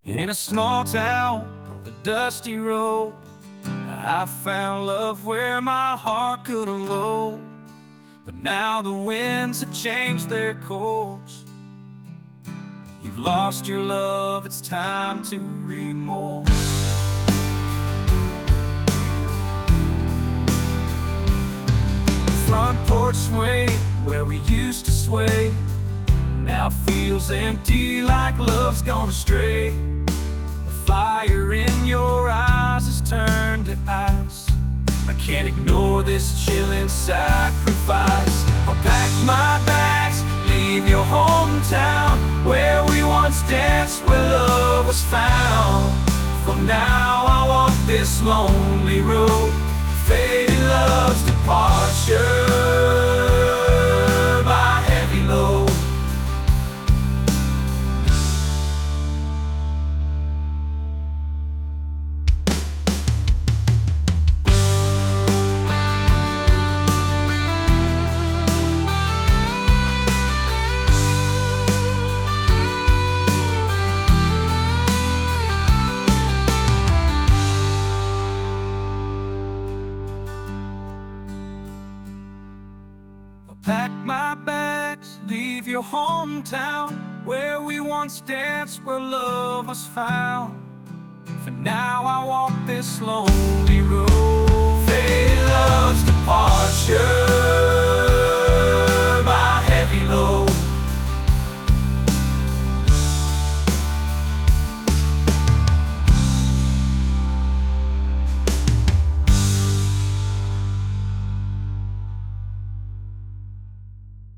In a small town, a dusty road, I found love where my heart could unload. But now the winds have changed their course. You've lost your love, it's time to remold. Front porch sway, where we used to sway, now feels empty like love's gone astray. The fire in your eyes has turned to ice. I can't ignore this chilling sacrifice. I'll pack my bags, leave your hometown, where we once danced, where love was found. From now I walk this lonely road, faded love's departure by heavy load. Pack my bags, leave your hometown, where we once danced, where love was found. For now I walk this lonely road, faded love's departure